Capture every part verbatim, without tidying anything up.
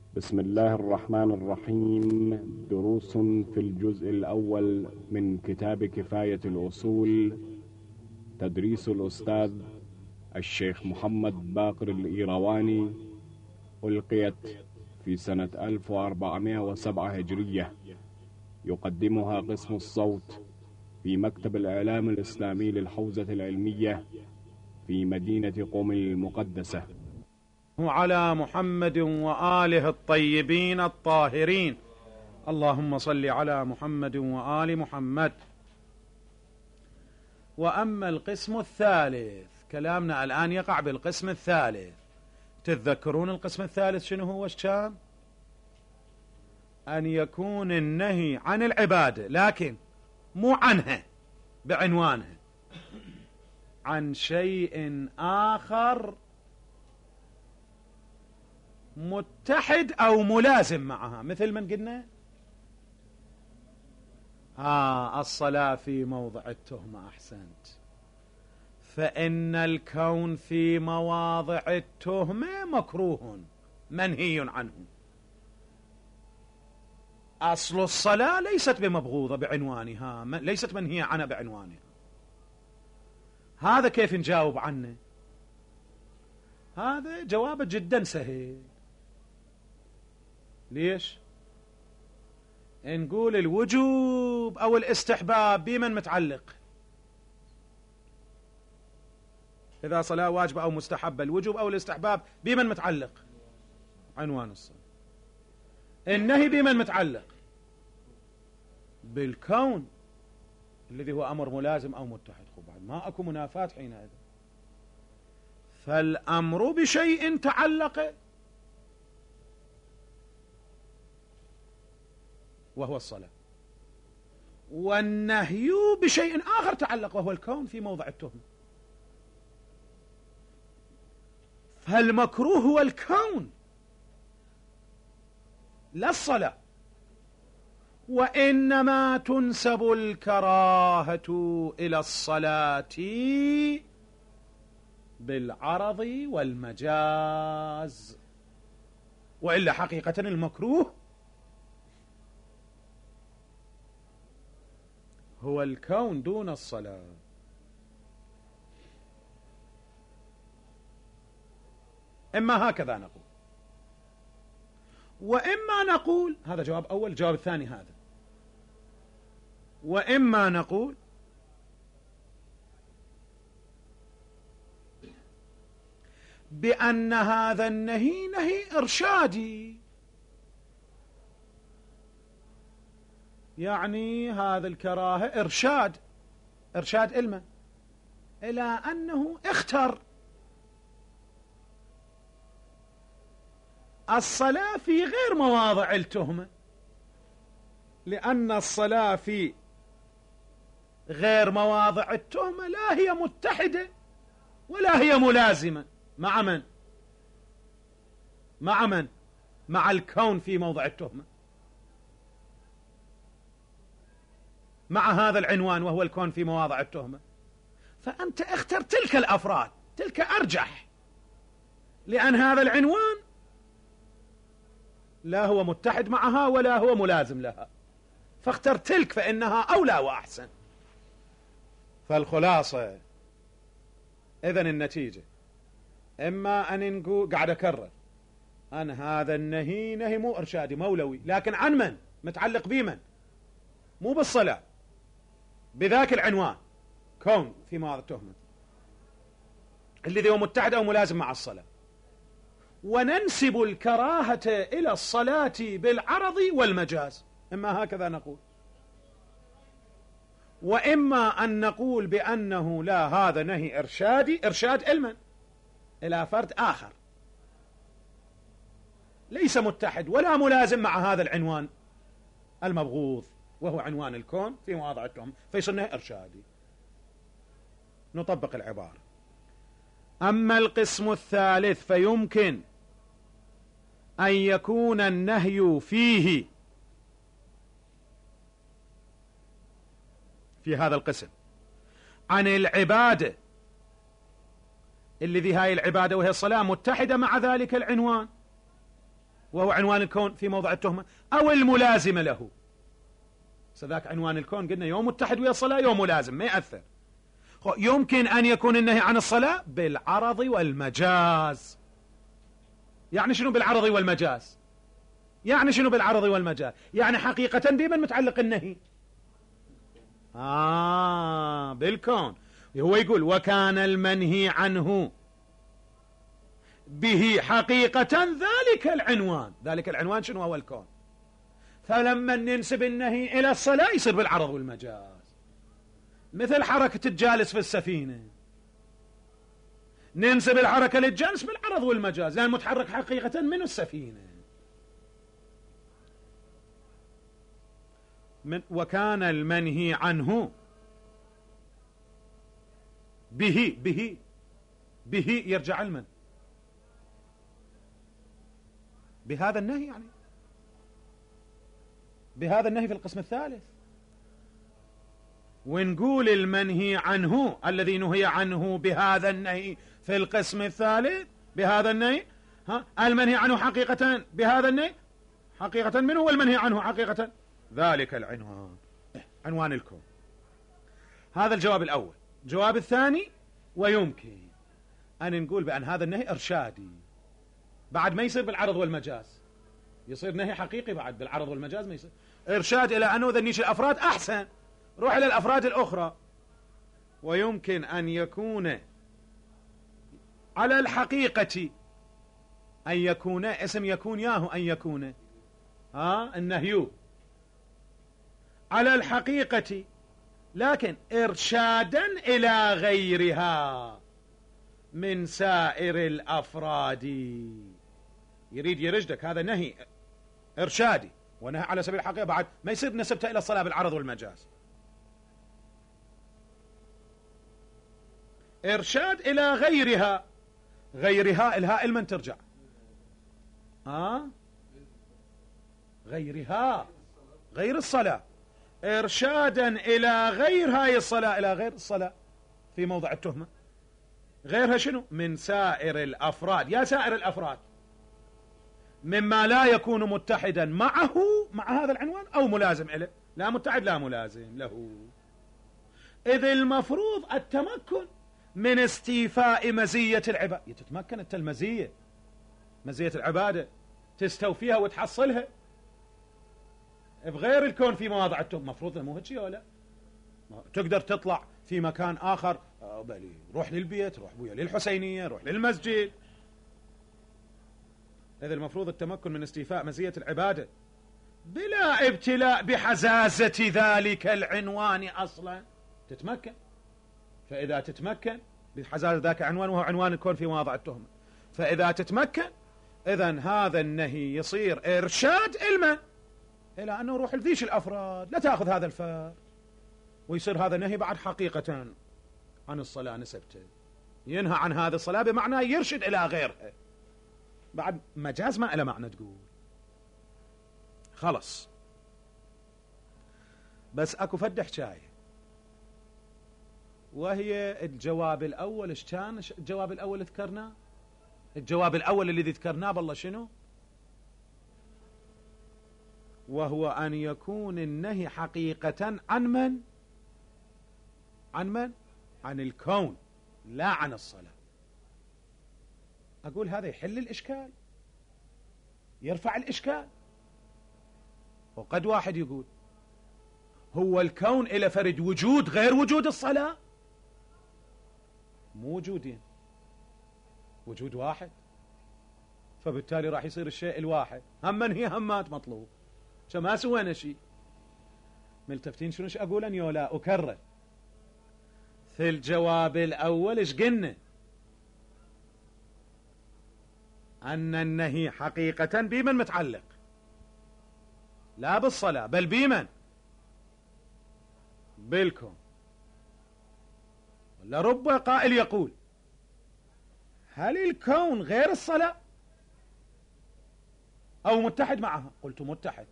بسم الله الرحمن الرحيم. دروس في الجزء الأول من كتاب كفاية الأصول، تدريس الأستاذ الشيخ محمد باقر الإيرواني، ألقيت في سنة ألف وأربعمائة وسبعة هجرية. يقدمها قسم الصوت في مكتب الإعلام الإسلامي للحوزة العلمية في مدينة قم المقدسة. على محمد وآله الطيبين الطاهرين. اللهم صل على محمد وآل محمد. وأما القسم الثالث، كلامنا الآن يقع بالقسم الثالث. تتذكرون القسم الثالث شنو هو؟ الشام أن يكون النهي عن العبادة، لكن مو عنها بعنوانها، عن شيء آخر متحد أو ملازم معها. مثل من قلنا آه الصلاة في موضع التهمة. أحسنت. فإن الكون في مواضع التهمة مكروه منهي عنه. أصل الصلاة ليست بمبغوضة بعنوانها، ليست منهية عنها بعنوانها. هذا كيف نجاوب عنه؟ هذا جوابه جدا سهل. ليش؟ نقول الوجوب أو الاستحباب بمن متعلق؟ إذا صلاة واجبة أو مستحبة، الوجوب أو الاستحباب بمن متعلق؟ عنوان الصلاة. النهي بمن متعلق؟ بالكون الذي هو أمر ملازم أو متحد. بعد ما أكو منافاة حينئذ. فالأمر بشيء تعلق وهو الصلاة، والنهي بشيء آخر تعلق وهو الكون في موضع التهمة. فالمكروه هو الكون لا الصلاة. وإنما تنسب الكراهة إلى الصلاة بالعرض والمجاز، وإلا حقيقة المكروه هو الكون دون الصلاة. إما هكذا نقول، وإما نقول هذا جواب أول. الجواب الثاني هذا. وإما نقول بأن هذا النهي نهي إرشادي، يعني هذا الكراهة إرشاد. إرشاد إلما إلى أنه اختر الصلاة في غير مواضع التهمة، لأن الصلاة في غير مواضع التهمة لا هي متحدة ولا هي ملازمة مع من؟ مع من؟ مع الكون في موضع التهمة، مع هذا العنوان وهو الكون في مواضع التهمة. فأنت اختر تلك الأفراد، تلك أرجح، لأن هذا العنوان لا هو متحد معها ولا هو ملازم لها، فاختر تلك فإنها أولى وأحسن. فالخلاصة إذن النتيجة إما أن نقول، قاعد أكرر، أن هذا النهي نهي مو إرشادي مولوي، لكن عن من؟ متعلق بمن؟ مو بالصلاة، بذاك العنوان كون في مواضع التهمة الذي هو متحد أو ملازم مع الصلاة. وننسب الكراهة إلى الصلاة بالعرض والمجاز. إما هكذا نقول، وإما أن نقول بأنه لا، هذا نهي إرشادي. إرشاد إلمن؟ إلى فرد آخر ليس متحد ولا ملازم مع هذا العنوان المبغوض وهو عنوان الكون في مواضع التهم، فيصير نهي إرشادي. نطبق العبارة. أما القسم الثالث فيمكن أن يكون النهي فيه، في هذا القسم، عن العبادة الذي هاي العبادة وهي الصلاة متحدة مع ذلك العنوان، وهو عنوان الكون في موضع التهمة، أو الملازمة له. سذاك عنوان الكون قلنا يوم متحد ويا الصلاة، يوم ملازم ما يأثر. يمكن أن يكون النهي عن الصلاة بالعرض والمجاز. يعني شنو بالعرض والمجاز؟ يعني شنو بالعرض والمجاز؟ يعني حقيقة بمن متعلق النهي؟ آه بالكون. هو يقول وكان المنهي عنه به حقيقة ذلك العنوان. ذلك العنوان شنو هو؟ الكون. فلما ننسب النهي إلى الصلاة يصير بالعرض والمجاز، مثل حركة الجالس في السفينة، ننسب الحركة للجالس بالعرض والمجاز لأن متحرك حقيقة من السفينة. من وكان المنهي عنه به به به يرجع المن بهذا النهي، يعني بهذا النهي في القسم الثالث. ونقول المنهي عنه الذي نهي عنه بهذا النهي في القسم الثالث، بهذا النهي، ها المنهي عنه حقيقة بهذا النهي، حقيقة منه، والمنهي عنه حقيقة ذلك العنوان، عنوان الكون. هذا الجواب الأول. الجواب الثاني، ويمكن أن نقول بأن هذا النهي إرشادي، بعد ما يصير بالعرض والمجاز، يصير نهي حقيقي بعد بالعرض والمجاز ما يصير إرشاد إلى أنه ذنيش الأفراد أحسن، روح إلى الأفراد الأخرى. ويمكن أن يكون على الحقيقة أن يكون اسم يكون ياهو أن يكون ها النهي على الحقيقة، لكن إرشادا إلى غيرها من سائر الأفراد. يريد يرشدك هذا نهي إرشادي ونهي على سبيل الحقيقة، بعد ما يصير نسبته إلى الصلاة بالعرض والمجاز. إرشاد إلى غيرها، غيرها الهاء المن ترجع؟ آه غيرها، غير الصلاة. إرشادا إلى غير هاي الصلاة، إلى غير الصلاة في موضع التهمة. غيرها شنو؟ من سائر الأفراد. يا سائر الأفراد مما لا يكون متحدا معه مع هذا العنوان أو ملازم له، لا متحد لا ملازم له. إذ المفروض التمكن من استيفاء مزية العبادة. تتمكن أنت المزية، مزية العبادة تستوفيها وتحصلها بغير الكون في مواضع التهمة. مفروض مو هيك ولا تقدر تطلع في مكان آخر، بلي روح للبيت، روح بويا للحسينية، روح للمسجد. إذا المفروض التمكن من استيفاء مزية العبادة بلا ابتلاء بحزازة ذلك العنوان أصلا تتمكن. فإذا تتمكن بحزازة ذاك العنوان وهو عنوان الكون في مواضع التهمة، فإذا تتمكن إذن هذا النهي يصير إرشاد إلما إلى أنه روح لذيش الأفراد، لا تأخذ هذا الفار، ويصير هذا نهي بعد حقيقة عن الصلاة نسبته، ينهى عن هذا الصلاة بمعنى يرشد إلى غيرها، بعد مجاز ما إلى معنى تقول خلص. بس أكو فد حكاية، وهي الجواب الأول. إيش كان الجواب الأول ذكرناه؟ الجواب الأول الذي ذكرناه بالله شنو؟ وهو أن يكون النهي حقيقة عن من؟ عن من؟ عن الكون لا عن الصلاة. أقول هذا يحل الإشكال، يرفع الإشكال. وقد واحد يقول هو الكون إلى فرد وجود غير وجود الصلاة؟ مو وجودين، وجود واحد، فبالتالي راح يصير الشيء الواحد هم من هي همات مطلوب. ما سوينا شيء. ملتفتين شنو أقول أن يولا أكرر في الجواب الأول إيش قلنا؟ أن النهي حقيقة بمن متعلق؟ لا بالصلاة بل بمن؟ بالكون. لرب قائل يقول هل الكون غير الصلاة أو متحد معها؟ قلت متحد.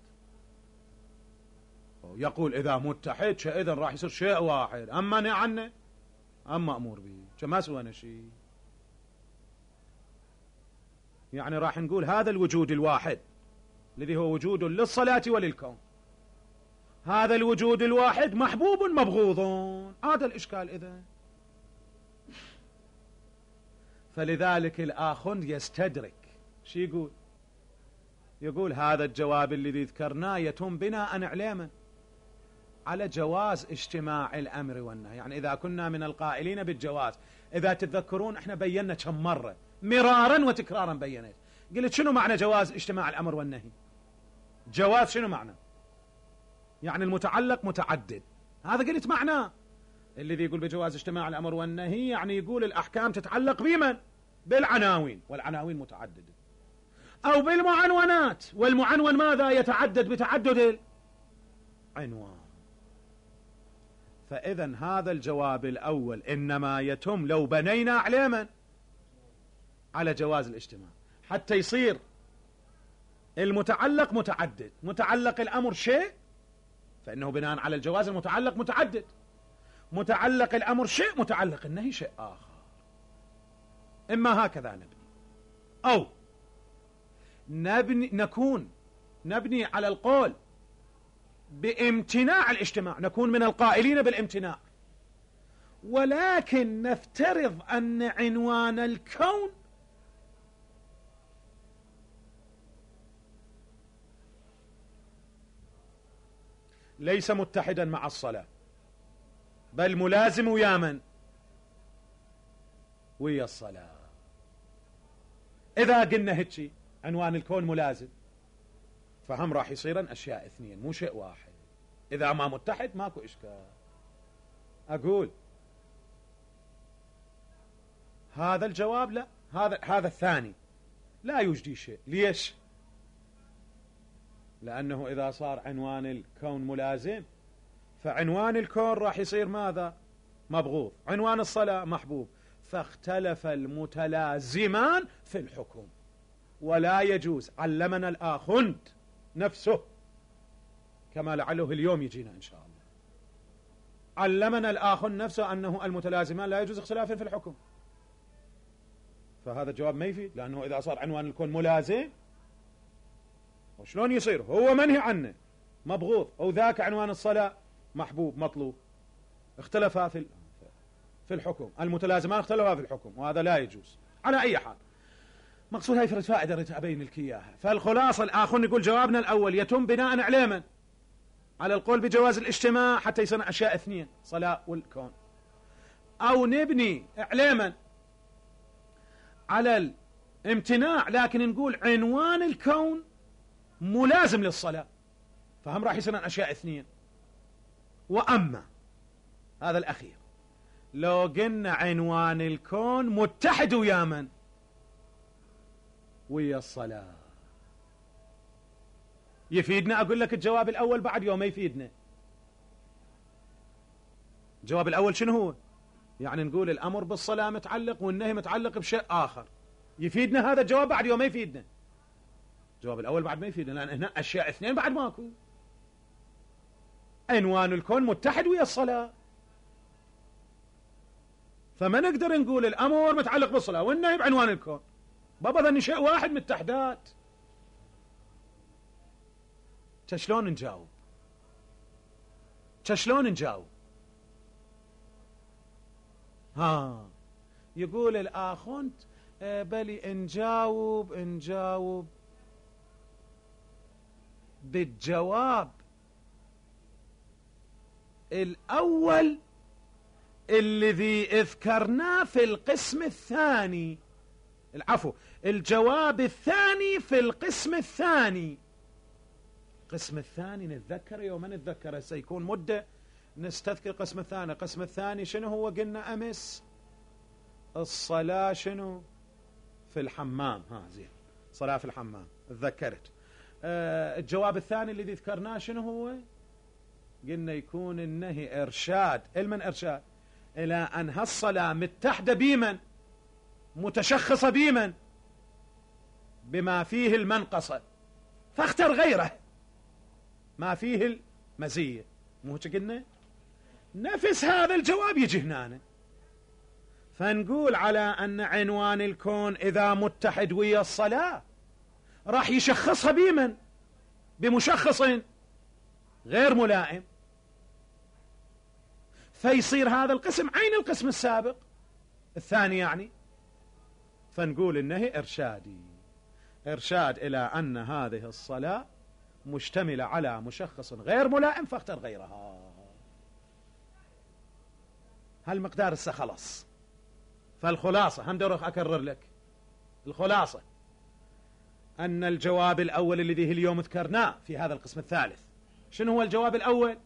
يقول إذا متحد إذن راح يصير شيء واحد، أما نهي عنه أما أمور به، ما سوينا شيء. يعني راح نقول هذا الوجود الواحد الذي هو وجود للصلاة وللكون. هذا الوجود الواحد محبوب مبغوض، هذا الإشكال إذن. فلذلك الآخوند يستدرك، شو يقول؟ يقول هذا الجواب الذي ذكرناه يتم بناء عليه على جواز اجتماع الأمر والنهي. يعني إذا كنا من القائلين بالجواز، إذا تتذكرون احنا بينا كم مرة مرارا وتكرارا بينت، قلت شنو معنى جواز اجتماع الأمر والنهي؟ جواز شنو معنى؟ يعني المتعلق متعدد، هذا قلت معناه. الذي يقول بجواز اجتماع الأمر والنهي يعني يقول الأحكام تتعلق بمن؟ بالعناوين، والعناوين متعددة، أو بالمعنونات، والمعنون ماذا؟ يتعدد بتعدد العنوان. فإذا هذا الجواب الأول إنما يتم لو بنينا عليه من؟ على جواز الاجتماع، حتى يصير المتعلق متعدد. متعلق الأمر شيء فإنه بناء على الجواز المتعلق متعدد، متعلق الأمر شيء، متعلق النهي شيء آخر. إما هكذا نبني، أو نبني نكون نبني على القول بامتناع الاجتماع، نكون من القائلين بالامتناع، ولكن نفترض أن عنوان الكون ليس متحدا مع الصلاة، بل ملازم ويا من؟ ويا الصلاة. إذا قلنا هيك عنوان الكون ملازم، فهم راح يصيرن أشياء اثنين مو شيء واحد. إذا ما متحد ماكو إشكال. أقول هذا الجواب لا، هذا هذا الثاني لا يجدي شيء. ليش؟ لأنه إذا صار عنوان الكون ملازم، فعنوان الكون راح يصير ماذا؟ مبغوض. عنوان الصلاة محبوب، فاختلف المتلازمان في الحكم، ولا يجوز. علمنا الآخوند نفسه كما لعله اليوم يجينا إن شاء الله، علمنا الآخوند نفسه أنه المتلازمان لا يجوز اختلاف في الحكم. فهذا الجواب ما يفيد، لأنه إذا صار عنوان الكون ملازم وشلون يصير هو منهي عنه مبغوض، أو ذاك عنوان الصلاة محبوب مطلوب؟ اختلفا في في الحكم، المتلازمان اختلفا في الحكم، وهذا لا يجوز. على أي حال مقصود هاي فرد فائدة أريد أبين لك إياها. فالخلاصة الآخر نقول جوابنا الأول يتم بناء على من؟ على القول بجواز الاجتماع حتى يصنع أشياء اثنين، صلاة والكون، أو نبني علما على الامتناع لكن نقول عنوان الكون ملازم للصلاة، فهم راح يصنع أشياء اثنين. وأما هذا الأخير لو قلنا عنوان الكون متحد ويا من؟ ويا الصلاة، يفيدنا؟ أقول لك الجواب الأول بعد يوم ما يفيدنا. الجواب الأول شنو هو؟ يعني نقول الأمر بالصلاة متعلق والنهي متعلق بشيء آخر، يفيدنا هذا الجواب بعد يوم ما يفيدنا. الجواب الأول بعد ما يفيدنا، لأن هنا أشياء اثنين بعد ماكو. عنوان الكون متحد ويا الصلاة، فما نقدر نقول الأمر متعلق بالصلاة والنهي بعنوان الكون، بابا ذني شيء واحد متحدات. شلون نجاوب؟ شلون نجاوب؟ ها يقول الآخوند بلي نجاوب نجاوب بالجواب الأول الذي اذكرناه في القسم الثاني، العفو الجواب الثاني في القسم الثاني. القسم الثاني نتذكر يوم نتذكر سيكون مدة نستذكر القسم الثاني. القسم الثاني شنو هو؟ قلنا أمس الصلاة شنو؟ في الحمام. ها زين، صلاة في الحمام تذكرت. آه الجواب الثاني الذي ذكرناه شنو هو؟ قلنا يكون النهي إرشاد. المن إرشاد؟ إلى أن هالصلاة متحدة بمن؟ متشخصة بمن؟ بما فيه المنقصة، فاختر غيره ما فيه المزية. مو هيك قلنا؟ نفس هذا الجواب يجي هنا، فنقول على أن عنوان الكون إذا متحد ويا الصلاة راح يشخصها بمن؟ بمشخص غير ملائم، فيصير هذا القسم عين القسم السابق الثاني يعني. فنقول النهي إرشادي، إرشاد إلى أن هذه الصلاة مشتملة على مشخص غير ملائم فاختر غيرها. هالمقدار هسه خلص. فالخلاصة هم دروخ أكرر لك الخلاصة أن الجواب الأول الذي اليوم ذكرناه في هذا القسم الثالث، شنو هو الجواب الأول؟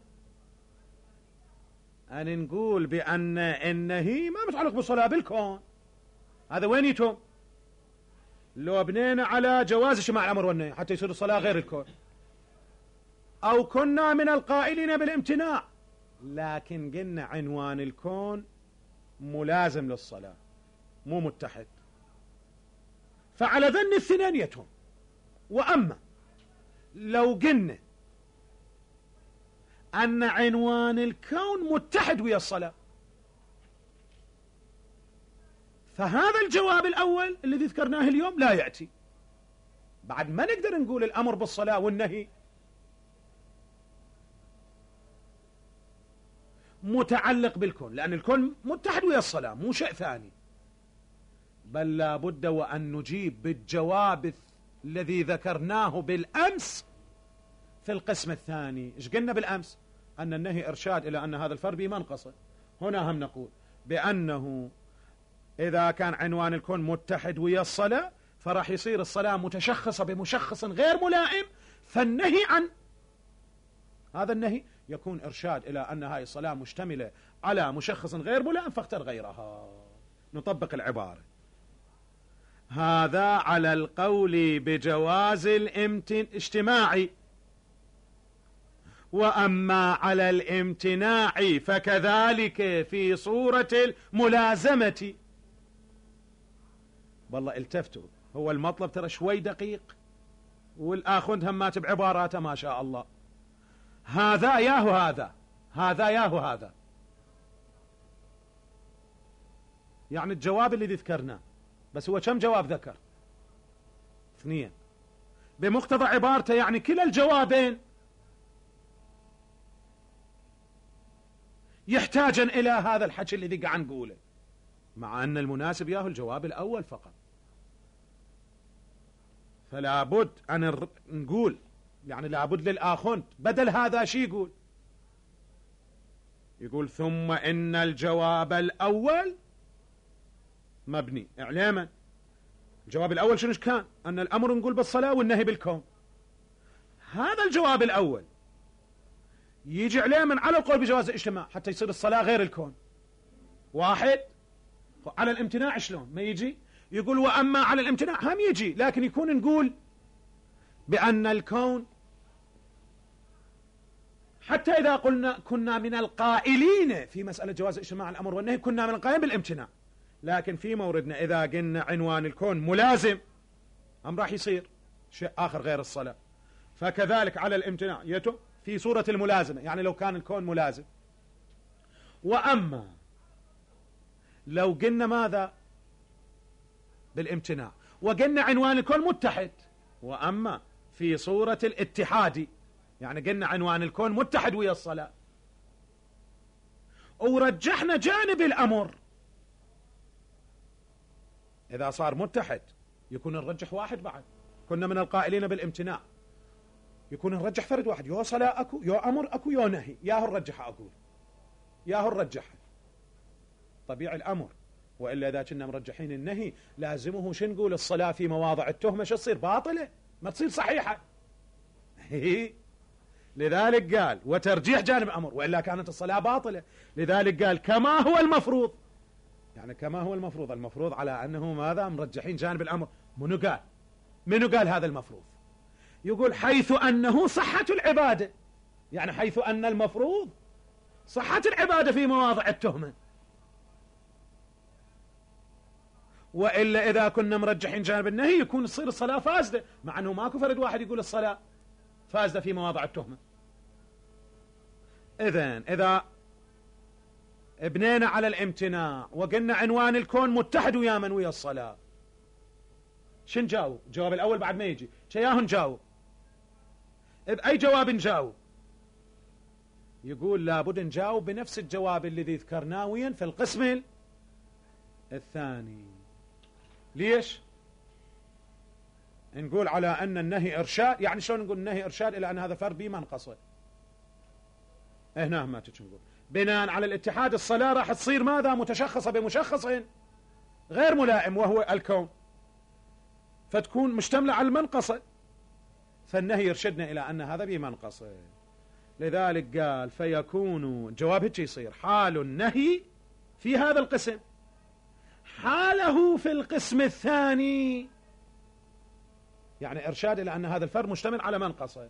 أن نقول بأن النهي ما متعلق بالصلاة بالكون. هذا وين يتم؟ لو بنينا على جواز اجتماع الأمر والنهي حتى يصير الصلاة غير الكون، أو كنا من القائلين بالامتناع، لكن قلنا عنوان الكون ملازم للصلاة مو متحد، فعلى ذن الاثنين يتم. وأما لو قلنا أن عنوان الكون متحد ويا الصلاة، فهذا الجواب الأول الذي ذكرناه اليوم لا يأتي. بعد ما نقدر نقول الأمر بالصلاة والنهي متعلق بالكون، لأن الكون متحد ويا الصلاة مو شيء ثاني، بل لا بد وأن نجيب بالجواب الذي ذكرناه بالأمس في القسم الثاني. إيش قلنا بالأمس؟ أن النهي إرشاد إلى أن هذا الفرد منقصة. هنا هم نقول بأنه إذا كان عنوان الكون متحد ويا الصلاة فراح يصير الصلاة متشخصة بمشخص غير ملائم، فالنهي عن هذا النهي يكون إرشاد إلى أن هاي الصلاة مشتملة على مشخص غير ملائم فاختر غيرها. نطبق العبارة. هذا على القول بجواز الاجتماع، وأما على الامتناع فكذلك في صورة الملازمة. والله التفتوا، هو المطلب ترى شوي دقيق والآخذ همات بعباراته ما شاء الله. هذا ياهو هذا، هذا ياهو هذا، يعني الجواب الذي ذكرناه، بس هو كم جواب ذكر؟ اثنين. بمقتضى عبارته يعني كلا الجوابين يحتاجا إلى هذا الحكي الذي قاعد نقوله، مع أن المناسب ياهو الجواب الأول فقط. فلا بد أن نقول يعني لابد للآخنت بدل هذا شي يقول يقول ثم إن الجواب الأول مبني إعلاما. الجواب الأول شنو كان؟ أن الأمر نقول بالصلاة والنهي بالكون. هذا الجواب الأول يجي عليما على القول بجواز الاجتماع حتى يصير الصلاة غير الكون. واحد. على الامتناع شلون ما يجي؟ يقول وأما على الامتناع هم يجي، لكن يكون نقول بأن الكون حتى إذا قلنا كنا من القائلين في مسألة جواز اجتماع الأمر والنهي كنا من القائلين بالامتناع، لكن في موردنا إذا قلنا عنوان الكون ملازم هم راح يصير شيء آخر غير الصلاة، فكذلك على الامتناع يتم في صورة الملازمة، يعني لو كان الكون ملازم. وأما لو قلنا ماذا بالامتناع وقلنا عنوان الكون متحد، وأما في صورة الاتحاد يعني قلنا عنوان الكون متحد ويا الصلاة ورجحنا جانب الأمر، إذا صار متحد يكون نرجح واحد بعد، كنا من القائلين بالامتناع يكون نرجح فرد واحد، يا صلاة أكو يا أمر أكو يا نهي، ياهو نرجح أقول ياهو نرجح طبيعي الأمر، وإلا إذا كنا مرجحين النهي لازمه شو نقول الصلاة في مواضع التهمة شو تصير باطلة ما تصير صحيحة. لذلك قال وترجيح جانب الأمر، وإلا كانت الصلاة باطلة. لذلك قال كما هو المفروض، يعني كما هو المفروض، المفروض على أنه ماذا مرجحين جانب الأمر. منو قال منو قال هذا المفروض؟ يقول حيث أنه صحة العبادة، يعني حيث أن المفروض صحة العبادة في مواضع التهمة، وإلا إذا كنا مرجحين جانب النهي يكون تصير الصلاة فاسدة، مع أنه ماكو فرد واحد يقول الصلاة فاسدة في مواضع التهمة. إذن إذا ابنينا على الامتناع وقلنا عنوان الكون متحد ويا من ويا الصلاة، شن جاوب؟ الجواب الأول بعد ما يجي شياه نجاوب بأي جواب نجاوب؟ يقول لابد نجاوب بنفس الجواب الذي ذكرناه وين في القسم الثاني. ليش؟ نقول على أن النهي إرشاد، يعني شلون نقول النهي إرشاد إلى أن هذا فرد به منقصة؟ هنا ما تجي نقول بناء على الاتحاد الصلاة راح تصير ماذا؟ متشخصة بمشخص غير ملائم وهو الكون، فتكون مشتملة على المنقصة، فالنهي يرشدنا إلى أن هذا به منقصة. لذلك قال فيكون جواب هيك يصير حال النهي في هذا القسم حاله في القسم الثاني، يعني إرشاد إلى أن هذا الفرد مشتمل على منقصة،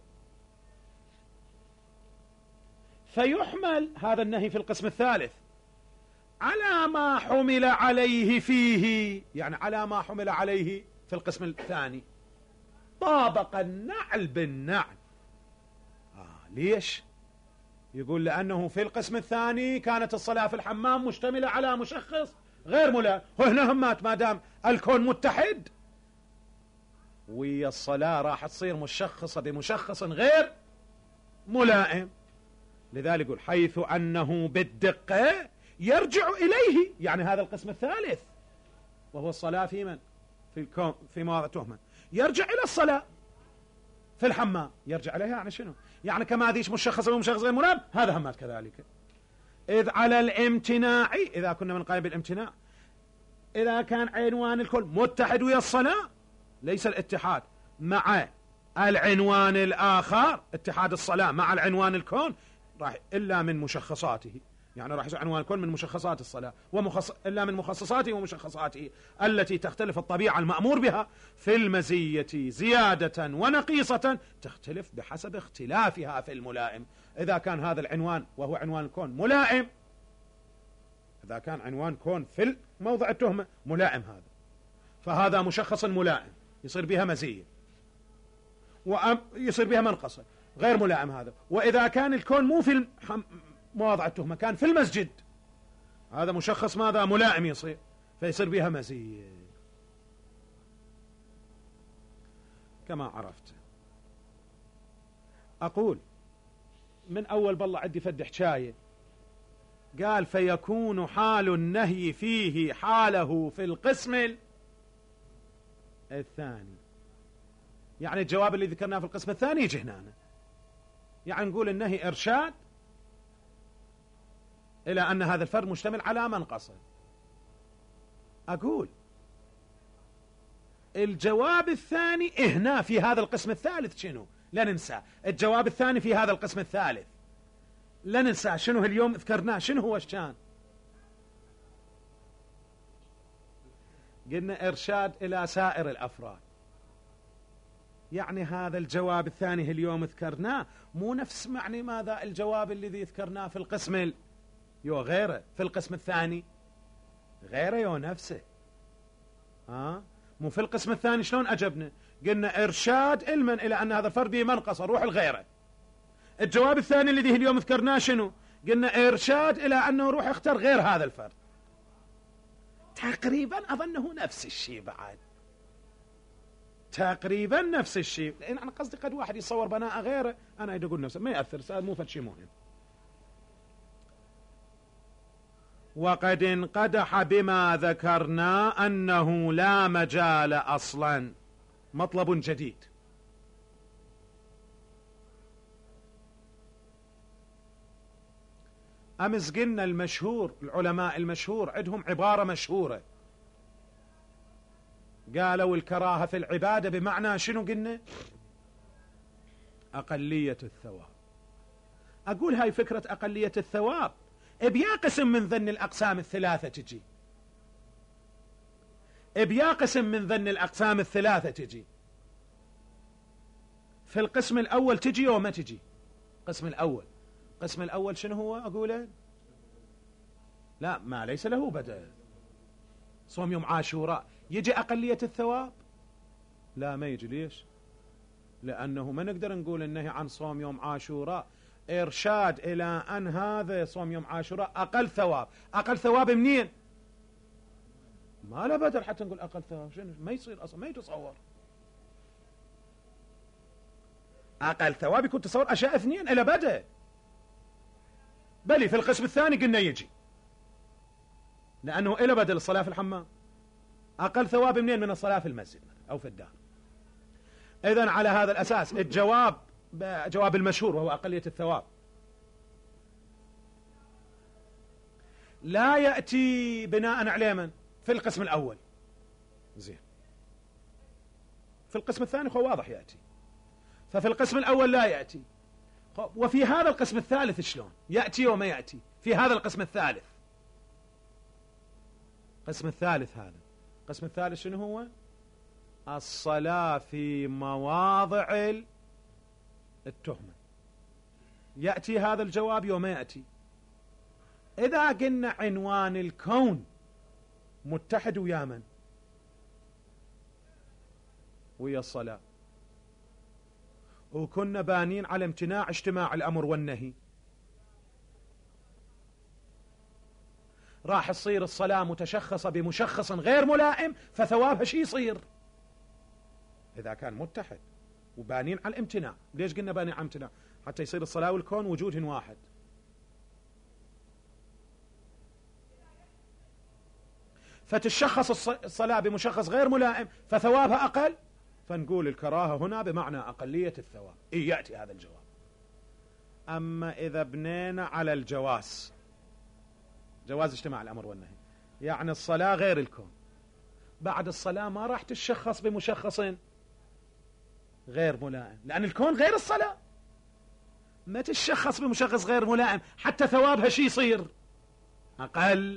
فيحمل هذا النهي في القسم الثالث على ما حمل عليه فيه، يعني على ما حمل عليه في القسم الثاني، طابق النعل بالنعل. آه ليش؟ يقول لأنه في القسم الثاني كانت الصلاة في الحمام مشتملة على مشخص غير ملائم، وهنا همات ما دام الكون متحد ويا الصلاة راح تصير مشخصة بمشخص غير ملائم. لذلك يقول حيث أنه بالدقة يرجع إليه، يعني هذا القسم الثالث وهو الصلاة في من؟ في الكون في مواضع تهمة، يرجع إلى الصلاة في الحمام، يرجع إليها يعني شنو؟ يعني كما ذيش مشخص ومشخص غير ملائم، هذا همات كذلك. إذ على الامتناع، إذا كنا من قائل بالامتناع، إذا كان عنوان الكل متحد ويا الصلاة، ليس الاتحاد مع العنوان الآخر، اتحاد الصلاة مع العنوان الكون راح إلا من مشخصاته، يعني راح يصير عنوان الكون من مشخصات الصلاة ومخص... إلا من مخصصاته ومشخصاته التي تختلف الطبيعة المأمور بها في المزية زيادة ونقيصة، تختلف بحسب اختلافها في الملائم. إذا كان هذا العنوان وهو عنوان الكون ملائم، إذا كان عنوان كون في موضع التهمة ملائم هذا، فهذا مشخص ملائم يصير بها مزية ويصير بها منقصة غير ملائم هذا. وإذا كان الكون مو في مواضع التهمة، كان في المسجد، هذا مشخص ماذا؟ ملائم يصير، فيصير بها مزية كما عرفت. أقول من أول بالله عندي فد حكاية، قال فيكون حال النهي فيه حاله في القسم الثاني، يعني الجواب اللي ذكرناه في القسم الثاني يجي هنا، يعني نقول النهي إرشاد إلى أن هذا الفرد مشتمل على منقصة. أقول الجواب الثاني هنا في هذا القسم الثالث شنو؟ لا ننسى الجواب الثاني في هذا القسم الثالث، لا ننسى شنو اليوم ذكرناه، شنو هو الشان؟ قلنا إرشاد إلى سائر الأفراد، يعني هذا الجواب الثاني اليوم ذكرناه مو نفس معني ماذا الجواب الذي ذكرناه في القسم ال... يو غيره في القسم الثاني، غيره يو نفسه. آه؟ مو في القسم الثاني شلون أجبنا؟ قلنا إرشاد علما إلى أن هذا الفرد به منقصة روح الغيره. الجواب الثاني الذي اليوم ذكرناه شنو؟ قلنا إرشاد إلى أنه روح اختار غير هذا الفرد. تقريبا أظنه نفس الشيء بعد، تقريبا نفس الشيء، لأن أنا قصدي قد واحد يصور بناء غيره، أنا أقول نفسه ما يأثر، مو فد شيء مهم. وقد انقدح بما ذكرنا أنه لا مجال أصلا، مطلب جديد. أمس قلنا المشهور، العلماء المشهور عندهم عبارة مشهورة، قالوا الكراهة في العبادة بمعنى شنو قلنا؟ أقلية الثواب. أقول هاي فكرة أقلية الثواب بيا قسم من ذن الأقسام الثلاثة تجي، بيا قسم من ذن الأقسام الثلاثة تجي. في القسم الأول تجي وما تجي؟ القسم الأول، القسم الأول شنو هو أقوله؟ لا ما ليس له بدل، صوم يوم عاشوراء يجي أقلية الثواب؟ لا ما يجي. ليش؟ لأنه ما نقدر نقول النهي عن صوم يوم عاشوراء إرشاد إلى أن هذا صوم يوم عاشوراء أقل ثواب. أقل ثواب منين؟ ما لا بدل حتى نقول أقل ثواب، شنو ما يصير أصلا، ما يتصور. أقل ثواب يكون تصور أشياء اثنين إلى بدء. بلي في القسم الثاني قلنا يجي لأنه إلى بدء الصلاة في الحمام. أقل ثواب منين؟ من الصلاة في المسجد أو في الدار. إذن على هذا الأساس الجواب جواب المشهور وهو أقلية الثواب لا يأتي بناء عليه من في القسم الأول. زين، في القسم الثاني هو واضح يأتي، ففي القسم الأول لا يأتي. وفي هذا القسم الثالث شلون يأتي وما يأتي؟ في هذا القسم الثالث، القسم الثالث هذا القسم الثالث شنو هو؟ الصلاة في مواضع التهمة. يأتي هذا الجواب وما يأتي. إذا قلنا عنوان الكون متحد ويا من؟ ويا الصلاة، وكنا بانين على امتناع اجتماع الأمر والنهي، راح تصير الصلاة متشخصة بمشخص غير ملائم، فثوابها شي يصير إذا كان متحد وبانين على الامتناع. ليش قلنا بانين على الامتناع؟ حتى يصير الصلاة والكون وجود واحد. فتشخص الصلاة بمشخص غير ملائم فثوابها أقل، فنقول الكراهة هنا بمعنى أقلية الثواب. إيه يأتي هذا الجواب. أما إذا بنينا على الجواز، جواز اجتماع الأمر والنهي، يعني الصلاة غير الكون، بعد الصلاة ما راح تشخص بمشخص غير ملائم، لأن الكون غير الصلاة، ما تشخص بمشخص غير ملائم حتى ثوابها شي يصير أقل.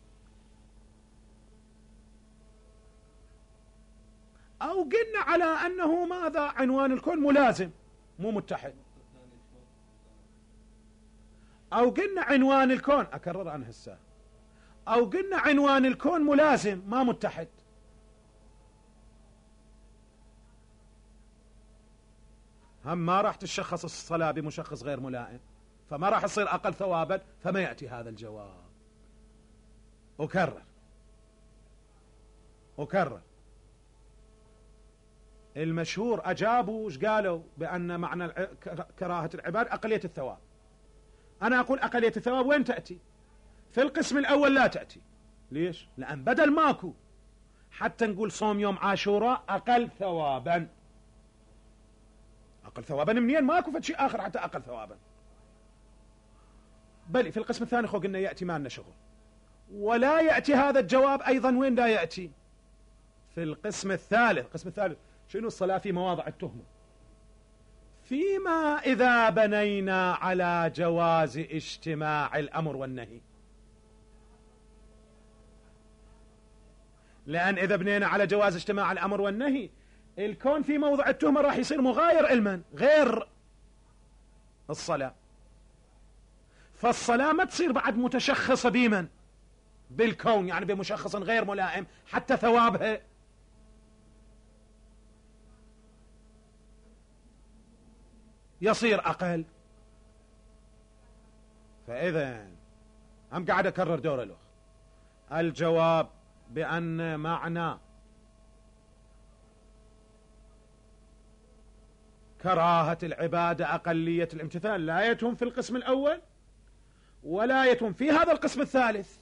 أو قلنا على أنه ماذا؟ عنوان الكون ملازم مو متحد. أو قلنا عنوان الكون، أكرر عنه هسه، أو قلنا عنوان الكون ملازم ما متحد. هم ما راح تشخص الصلاة بمشخص غير ملائم، فما راح يصير أقل ثوابا، فما يأتي هذا الجواب. أكرر أكرر المشهور أجابوا ايش قالوا؟ بأن معنى كراهة العباد أقلية الثواب. أنا أقول أقلية الثواب وين تأتي؟ في القسم الأول لا تأتي. ليش؟ لأن بدل ماكو حتى نقول صوم يوم عاشوراء أقل ثوابا. أقل ثوابا منين؟ ماكو فشي آخر حتى أقل ثوابا. بل في القسم الثاني خو قلنا يأتي ما لنا شغل. ولا يأتي هذا الجواب أيضا وين لا يأتي؟ في القسم الثالث. القسم الثالث شنو؟ الصلاة في مواضع التهمة. فيما إذا بنينا على جواز اجتماع الأمر والنهي، لأن إذا بنينا على جواز اجتماع الأمر والنهي الكون في موضع التهمة راح يصير مغاير علما غير الصلاة. فالصلاة ما تصير بعد متشخصة بمن؟ بالكون، يعني بمشخص غير ملائم حتى ثوابها يصير أقل. فإذا هم قاعد أكرر دور الأخ. الجواب بأن معنى كراهة العبادة أقلية الامتثال لا يتم في القسم الأول ولا يتم في هذا القسم الثالث،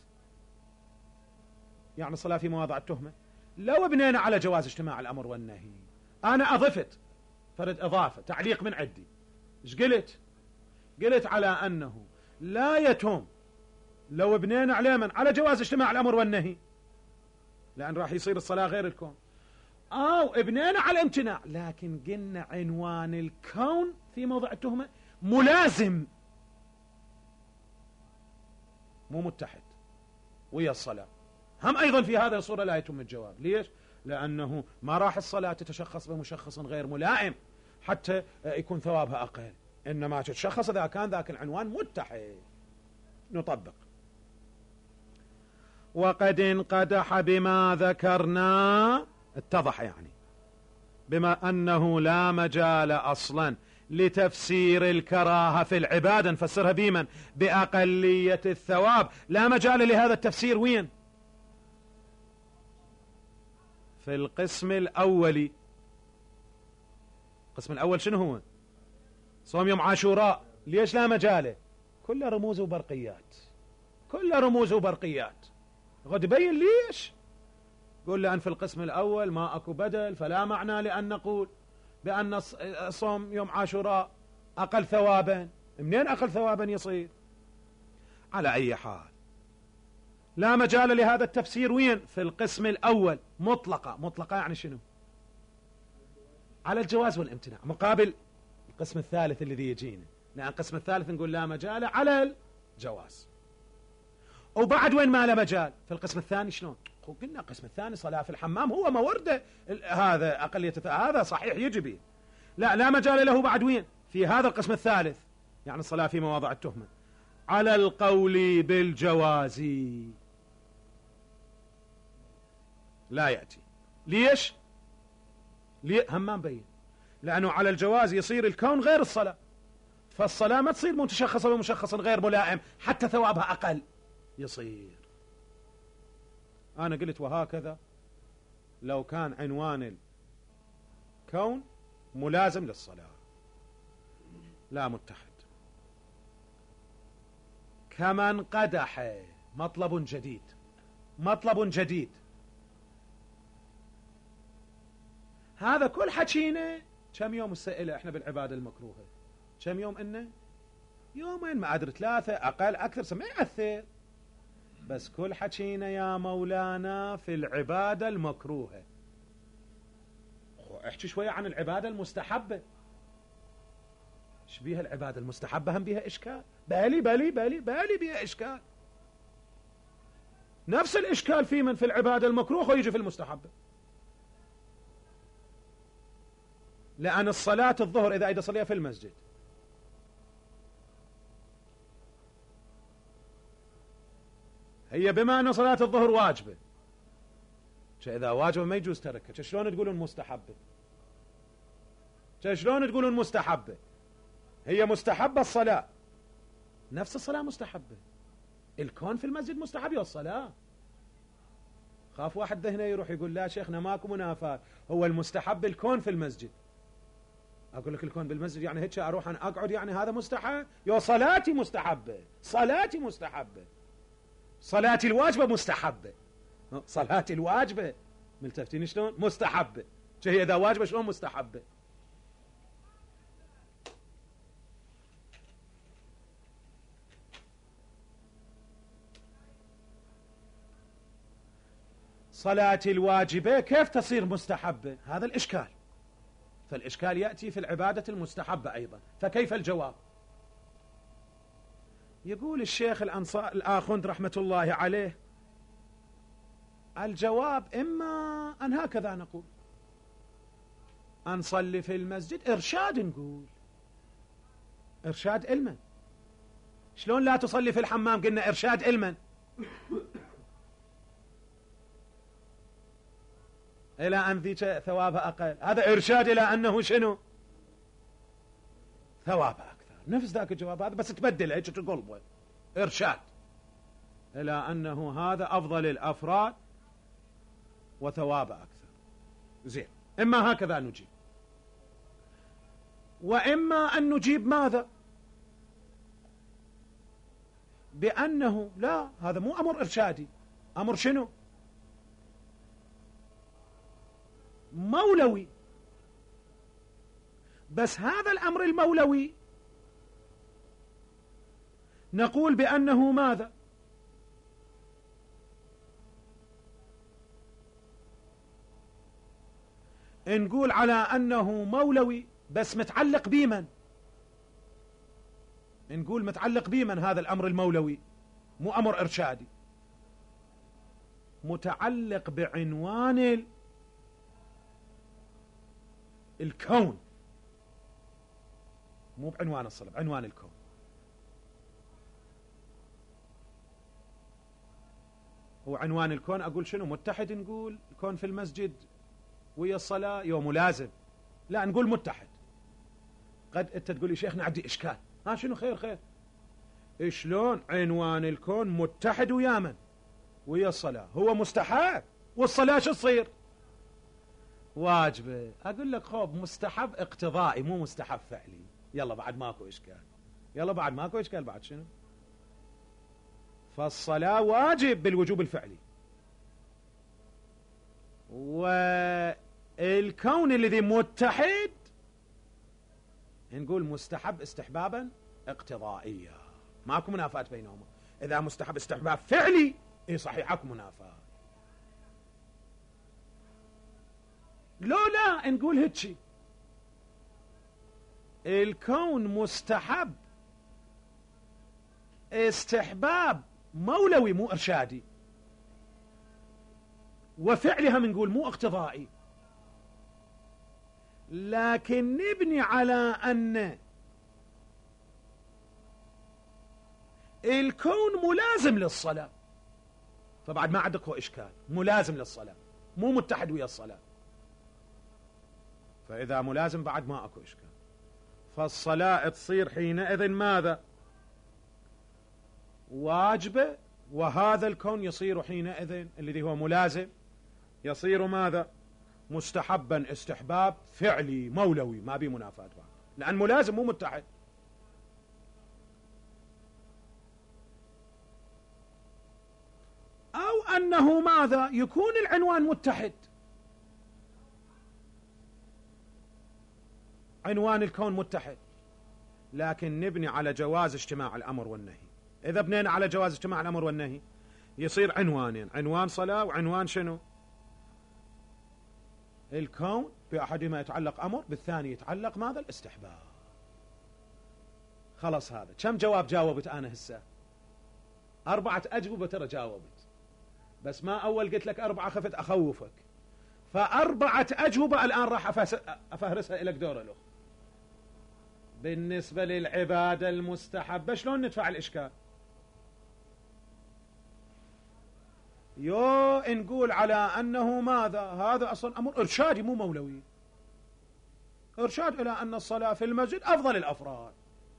يعني الصلاة في مواضع التهمة. لو بنينا على جواز اجتماع الأمر والنهي، أنا أضفت فرد إضافة تعليق من عندي. ايش قلت؟ قلت على أنه لا يتم لو بنينا على من؟ على جواز اجتماع الأمر والنهي، لأن راح يصير الصلاة غير الكون. أو بنينا على امتناع، لكن قلنا عنوان الكون في موضع التهمة ملازم مو متحد ويا الصلاة. هم أيضا في هذه الصورة لا يتم الجواب. ليش؟ لأنه ما راح الصلاة تتشخص بمشخص غير ملائم حتى يكون ثوابها أقل، إنما تتشخص إذا كان ذاك العنوان متحد. نطبق. وقد انقدح بما ذكرنا، اتضح يعني بما أنه لا مجال أصلا لتفسير الكراهة في العبادة، نفسرها بمن؟ بأقلية الثواب. لا مجال لهذا التفسير وين؟ في القسم الأولي. القسم الأول شنو هو؟ صوم يوم عاشوراء ليش لا مجاله؟ كله رموز وبرقيات، كله رموز وبرقيات. غد بين ليش. قول لأن في القسم الأول ما أكو بدل، فلا معنى لأن نقول بأن صوم يوم عاشوراء أقل ثوابا. منين أقل ثوابا يصير؟ على أي حال لا مجال لهذا التفسير. وين؟ في القسم الأول مطلقة. مطلقة يعني شنو؟ على الجواز والامتناع، مقابل القسم الثالث الذي يجينا. لأن القسم الثالث نقول لا مجال على الجواز. وبعد وين ما لا مجال؟ في القسم الثاني شلون؟ قلنا القسم الثاني صلاة في الحمام هو مورده هذا أقلية هذا صحيح يجبي. لا لا مجال له بعد وين؟ في هذا القسم الثالث، يعني الصلاة في مواضع التهمة على القول بالجواز لا يأتي. ليش؟ ليه؟ هم ما مبين. لأنه على الجواز يصير الكون غير الصلاة، فالصلاة ما تصير متشخصة بمشخص غير ملائم، حتى ثوابها أقل يصير. أنا قلت وهكذا لو كان عنوان الكون ملازم للصلاة لا متحد. كمن قدح، مطلب جديد، مطلب جديد. هذا كل حكينا. كم يوم السائلة احنا بالعبادة المكروهة؟ كم يوم إنه؟ يومين، ما أدري ثلاثة، أقل أكثر، ما يأثر. بس كل حكينا يا مولانا في العبادة المكروهة. احكي شوية عن العبادة المستحبة. ايش بيها العبادة المستحبة؟ هم بيها إشكال. بالي بالي بالي بالي بيها إشكال. نفس الإشكال في من في العبادة المكروهة ويجي في المستحبة. لأن الصلاة الظهر إذا إذا صليها في المسجد هي بما أن صلاة الظهر واجبة، إذا واجبة ما يجوز تركها. شلون تقولون مستحبة؟ شلون تقولون مستحبة؟ هي مستحبة الصلاة، نفس الصلاة مستحبة. الكون في المسجد مستحب والصلاة. خاف واحد ذهنه يروح يقول لا شيخنا ماكو منافاة، هو المستحب الكون في المسجد. أقول لك الكون بالمسجد يعني هيك أروح أنا أقعد يعني هذا مستحب؟ يا صلاتي مستحبة، صلاتي مستحبة، صلاتي الواجبة مستحبة، صلاتي الواجبة ملتفتين شلون؟ مستحبة. هي إذا واجبة شلون مستحبة؟ صلاتي الواجبة كيف تصير مستحبة؟ هذا الإشكال. فالإشكال يأتي في العبادة المستحبة أيضا. فكيف الجواب؟ يقول الشيخ الأنصار الآخوند رحمة الله عليه الجواب إما أن هكذا نقول أن نصلي في المسجد إرشاد. نقول إرشاد علما. شلون لا تصلي في الحمام؟ قلنا إرشاد علما. إلى أن ذيك ثوابها أقل، هذا إرشاد إلى أنه شنو؟ ثوابها أكثر. نفس ذاك الجواب هذا بس تبدل هيك تقلبه. إرشاد إلى أنه هذا أفضل الأفراد وثوابه أكثر. زين، إما هكذا نجيب، وإما أن نجيب ماذا؟ بأنه لا، هذا مو أمر إرشادي، أمر شنو؟ مولوي. بس هذا الأمر المولوي نقول بأنه ماذا؟ نقول على أنه مولوي بس متعلق بمن؟ نقول متعلق بمن هذا الأمر المولوي؟ مو أمر إرشادي، متعلق بعنوان الكون، مو بعنوان الصلاة، بعنوان الكون. هو عنوان الكون أقول شنو؟ متحد. نقول الكون في المسجد ويا الصلاة يوم ملازم، لا نقول متحد. قد أنت تقول لي شيخنا عندي إشكال، ها شنو؟ خير خير. شلون عنوان الكون متحد ويا من؟ ويا الصلاة. هو مستحب والصلاة شو تصير؟ واجبة. أقول لك خوب مستحب اقتضائي مو مستحب فعلي. يلا بعد ماكو إشكال، يلا بعد ماكو إشكال، بعد شنو؟ فالصلاة واجب بالوجوب الفعلي، والكون الذي متحد نقول مستحب استحبابا اقتضائيا، ماكو منافاة بينهما. إذا مستحب استحباب فعلي اي صحيح اكو منافاة. لو لا نقول هيك الكون مستحب استحباب مولوي مو ارشادي، وفعلها نقول مو اقتضائي، لكن نبني على أن الكون ملازم للصلاة، فبعد ما عندك هو إشكال، ملازم للصلاة مو متحد ويا الصلاة، فإذا ملازم بعد ما أكو إشكال. فالصلاة تصير حينئذ ماذا؟ واجبة، وهذا الكون يصير حينئذ الذي هو ملازم يصير ماذا؟ مستحبا استحباب فعلي مولوي، ما بي منافاة بعد، لأن ملازم مو متحد. أو أنه ماذا؟ يكون العنوان متحد، عنوان الكون متحد، لكن نبني على جواز اجتماع الأمر والنهي. إذا بنينا على جواز اجتماع الأمر والنهي يصير عنوانين، عنوان صلاة وعنوان شنو؟ الكون، بأحدهما يتعلق أمر، بالثاني يتعلق ماذا؟ الاستحباب. خلص هذا كم جواب جاوبت أنا هسه؟ أربعة أجوبة ترى جاوبت، بس ما أول قلت لك أربعة خفت أخوفك، فأربعة أجوبة الآن راح أفهرسها إليك دور الأخ. بالنسبة للعبادة المستحبة شلون ندفع الإشكال؟ يو نقول على أنه ماذا؟ هذا أصلا أمر إرشادي مو مولوي، إرشاد إلى أن الصلاة في المسجد أفضل الأفراد.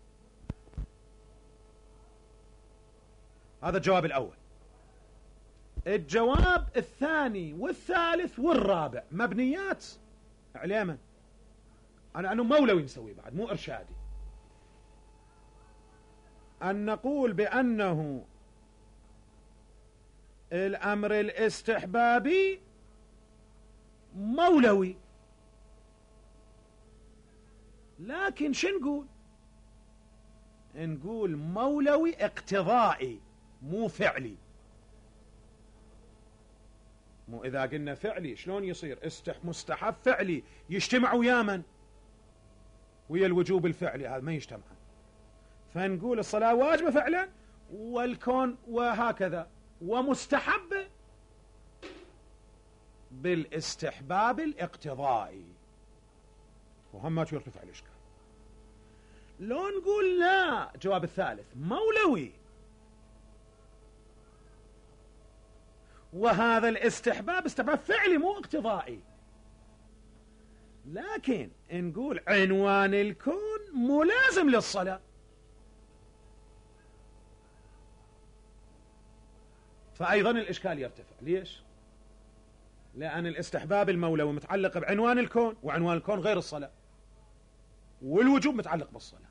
هذا الجواب الأول. الجواب الثاني والثالث والرابع مبنيات على من؟ أنا أنه مولوي نسوي بعد مو إرشادي، أن نقول بأنه الأمر الاستحبابي مولوي، لكن شو نقول؟ نقول مولوي اقتضائي مو فعلي. مو إذا قلنا فعلي شلون يصير؟ استح مستحب فعلي يجتمع ويا من؟ ويا الوجوب الفعلي، هذا ما يجتمع. فنقول الصلاة واجبة فعلا والكون وهكذا، ومستحبة بالاستحباب الاقتضائي، وهم ما يرتفع الإشكال. لو نقول لا، جواب الثالث مولوي، وهذا الاستحباب استحباب فعلي مو اقتضائي، لكن نقول عنوان الكون ملازم للصلاة، فأيضا الإشكال يرتفع. ليش؟ لأن الاستحباب المولوي متعلق بعنوان الكون، وعنوان الكون غير الصلاة، والوجوب متعلق بالصلاة.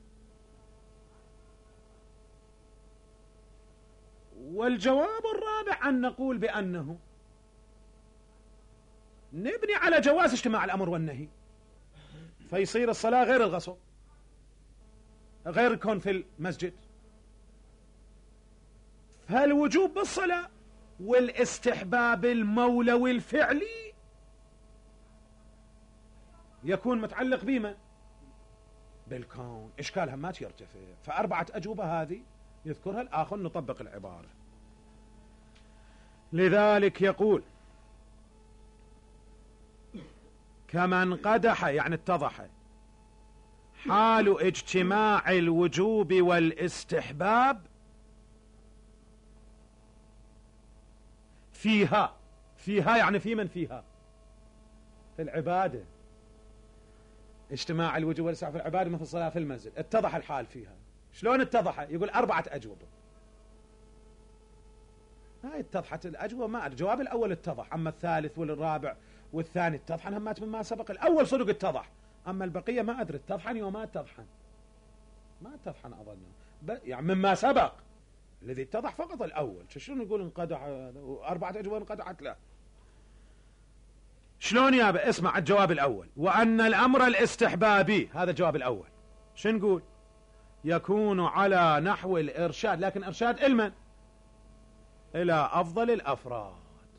والجواب الرابع أن نقول بأنه نبني على جواز اجتماع الأمر والنهي، فيصير الصلاة غير الغصب، غير الكون في المسجد، فالوجوب بالصلاة، والاستحباب المولوي الفعلي يكون متعلق بما؟ بالكون. إشكالها ما يرتفع. فأربعة أجوبة هذه يذكرها الآخر، نطبق العبارة. لذلك يقول كمن قدح، يعني اتضح حال اجتماع الوجوب والاستحباب فيها. فيها يعني في من فيها؟ في العبادة. اجتماع الوجوب والاستحباب في العبادة مثل الصلاة في المسجد، اتضح الحال فيها. شلون اتضح؟ يقول أربعة أجوبة. هاي اتضحت الأجوبة، ما الجواب الأول اتضح، أما الثالث والرابع والثاني اتضح همات مما سبق. الأول صدق اتضح، أما البقية ما أدري تطحن وما تطحن، ما تطحن أظن يعني مما سبق الذي اتضح فقط الأول. شلون يقول انقدح أربعة أجوبة انقدحت؟ لا. شلون يا اسمع الجواب الأول، وأن الأمر الاستحبابي، هذا الجواب الأول. شو نقول؟ يكون على نحو الإرشاد، لكن إرشاد إلمن؟ إلى أفضل الأفراد.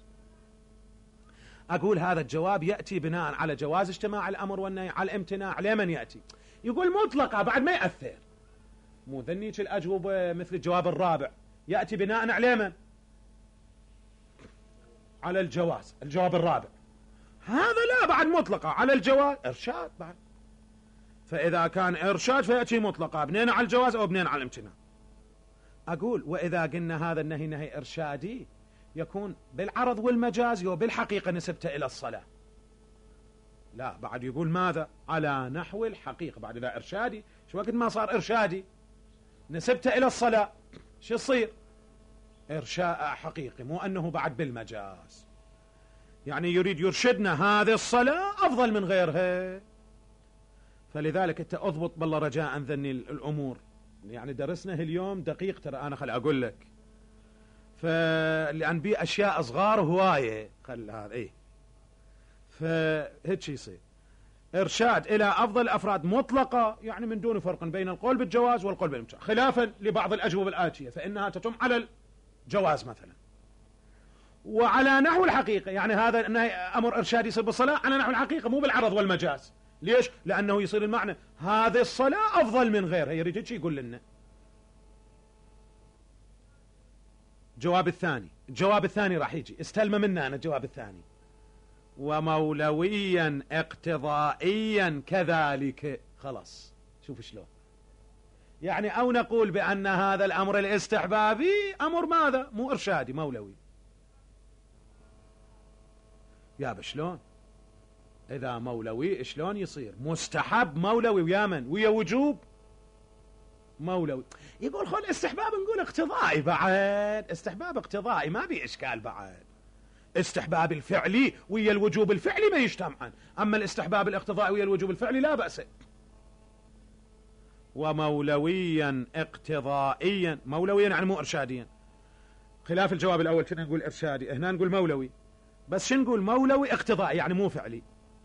أقول هذا الجواب يأتي بناء على جواز اجتماع الأمر والنهي على الامتناع. لمن يأتي؟ يقول مطلقة بعد ما يأثر، مو ذنيك الأجوبة مثل الجواب الرابع يأتي بناء على من؟ على الجواز. الجواب الرابع هذا لا بعد مطلقة على الجواز، إرشاد بعد. فإذا كان إرشاد فيأتي مطلقة بنين على الجواز أو بنين على الامتناع. أقول وإذا قلنا هذا النهي نهي إرشادي يكون بالعرض والمجاز وبالحقيقة نسبته إلى الصلاة. لا بعد يقول ماذا؟ على نحو الحقيقة. بعد إذا إرشادي شو وقت ما صار إرشادي نسبته إلى الصلاة شو يصير؟ إرشاء حقيقي، مو أنه بعد بالمجاز. يعني يريد يرشدنا هذه الصلاة أفضل من غيرها. فلذلك أنت أضبط بالله رجاء ذني الأمور. يعني درسنا اليوم دقيق ترى، أنا خل أقول لك فلأن بي أشياء صغار هواية خل هذا إيه. فهيك يصير إرشاد إلى أفضل أفراد مطلقة، يعني من دون فرق بين القول بالجواز والقول بالامتناع، خلافا لبعض الأجوبة الآتية فإنها تتم على الجواز مثلا. وعلى نحو الحقيقة، يعني هذا أمر إرشادي يصير بالصلاة على نحو الحقيقة مو بالعرض والمجاز. ليش؟ لأنه يصير المعنى هذه الصلاة أفضل من غيرها. يريد يقول لنا الجواب الثاني. الجواب الثاني راح يجي استلم منا أنا الجواب الثاني. ومولويا اقتضائيا كذلك. خلاص شوف شلون يعني، أو نقول بأن هذا الأمر الاستحبابي أمر ماذا؟ مو إرشادي، مولوي. يا بشلون إذا مولوي شلون يصير مستحب مولوي ويا من؟ ويا وجوب مولوي. يقول خل استحباب نقول اقتضائي بعد، استحباب اقتضائي ما بي إشكال بعد. استحباب الفعلي ويا الوجوب الفعلي ما يجتمعان، أما الاستحباب الاقتضائي ويا الوجوب الفعلي لا بأس. ومولويا اقتضائيا، مولويا يعني مو إرشاديا، خلاف الجواب الأول كنا نقول إرشادي، هنا نقول مولوي. بس شو نقول؟ مولوي اقتضائي يعني مو فعلي.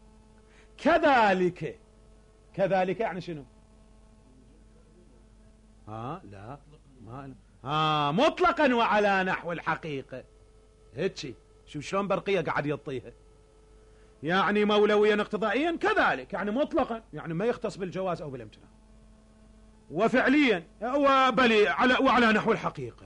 كذلك، كذلك يعني شنو؟ ها لا ما ها مطلقا وعلى نحو الحقيقة. هيك شوف شلون برقية قاعد يطيها. يعني مولويا اقتضائيا كذلك يعني مطلقا، يعني ما يختص بالجواز أو بالامتناع. وفعليا وبلي على وعلى نحو الحقيقة.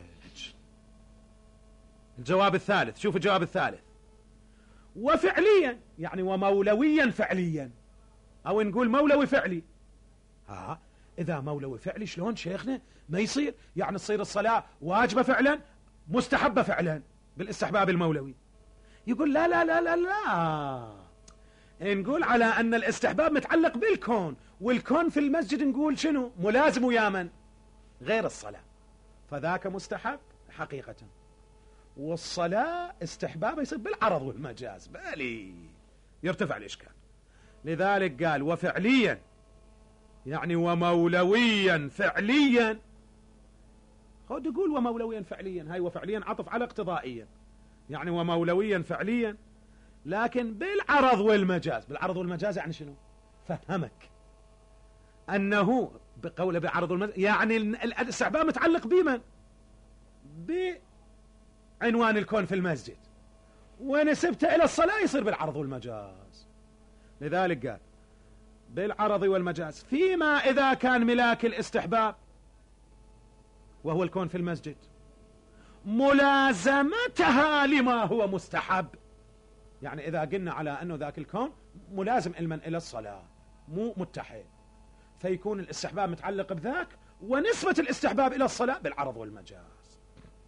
الجواب الثالث، شوف الجواب الثالث. وفعليا يعني ومولويا فعليا، أو نقول مولوي فعلي. ها إذا مولوي فعلي شلون شيخنا ما يصير؟ يعني تصير الصلاة واجبة فعلا مستحبة فعلا بالاستحباب المولوي. يقول لا لا لا لا لا، نقول على أن الاستحباب متعلق بالكون، والكون في المسجد نقول شنو؟ ملازم ويا من؟ غير الصلاة، فذاك مستحب حقيقة. والصلاة استحباب يصير بالعرض والمجاز، بالي يرتفع الإشكال. لذلك قال وفعليا يعني ومولويا فعليا. خد يقول ومولويا فعليا، هاي وفعليا عطف على اقتضائيا، يعني ومولويا فعليا لكن بالعرض والمجاز. بالعرض والمجاز يعني شنو؟ فهمك أنه بقوله بالعرض والمجاز يعني الاستحباب متعلق بمن؟ بعنوان الكون في المسجد، ونسبته إلى الصلاة يصير بالعرض والمجاز. لذلك قال بالعرض والمجاز، فيما إذا كان ملاك الاستحباب وهو الكون في المسجد ملازمتها لما هو مستحب. يعني إذا قلنا على أنه ذاك الكون ملازم علما إلى الصلاة مو متحد، فيكون الاستحباب متعلق بذاك ونسبة الاستحباب إلى الصلاة بالعرض والمجاز.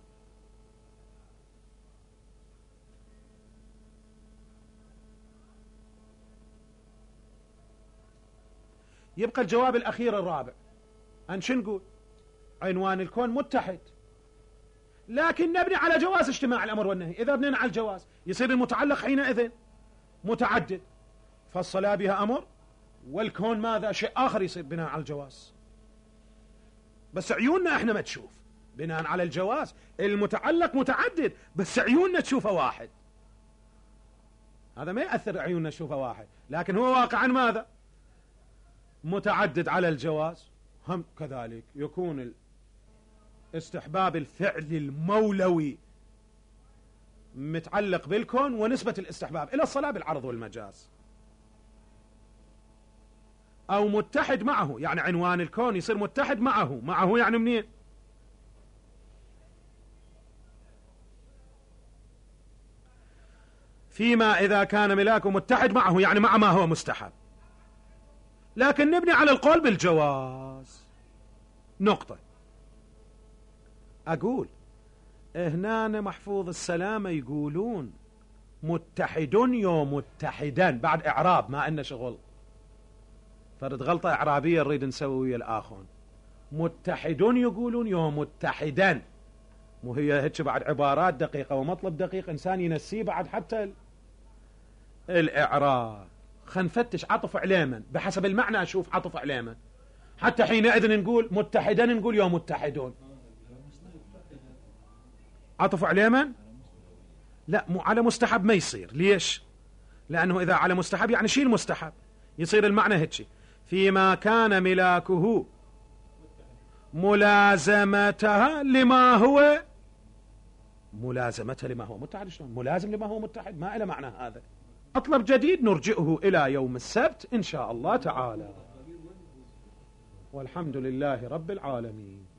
يبقى الجواب الأخير الرابع، أن شو نقول؟ عنوان الكون متحد، لكن نبني على جواز اجتماع الأمر والنهي. إذا بنينا على الجواز يصير المتعلق حينئذ متعدد، فالصلاة بها أمر والكون ماذا؟ شيء آخر يصير بناء على الجواز، بس عيوننا احنا ما تشوف بناء على الجواز. المتعلق متعدد بس عيوننا تشوفه واحد، هذا ما يأثر عيوننا تشوفه واحد، لكن هو واقعا ماذا؟ متعدد على الجواز. هم كذلك يكون استحباب الفعل المولوي متعلق بالكون، ونسبة الاستحباب إلى الصلاة بالعرض والمجاز، أو متحد معه، يعني عنوان الكون يصير متحد معه. معه يعني منين؟ فيما إذا كان ملاكه متحد معه، يعني مع ما هو مستحب، لكن نبني على القول بالجواز. نقطة. أقول هنا محفوظ السلامة يقولون متحد يو متحدان بعد إعراب، ما إنه شغل فرد غلطة إعرابية نريد نسوي ويا الآخون. متحد يقولون يو متحدان، مو هي هيك بعد عبارات دقيقة ومطلب دقيق إنسان ينسيه بعد حتى الإعراب. خلينا نفتش عطف عليما بحسب المعنى، أشوف عطف عليما حتى حينئذ نقول متحدان، نقول يوم متحدون. عطف عليما لا، مو على مستحب ما يصير. ليش؟ لأنه إذا على مستحب يعني شيء المستحب، يصير المعنى هيك: فيما كان ملاكه ملازمتها لما هو ملازمتها لما هو متحد. شلون ملازم لما هو متحد؟ ما إلى معنى هذا. مطلب جديد نرجئه إلى يوم السبت إن شاء الله تعالى، والحمد لله رب العالمين.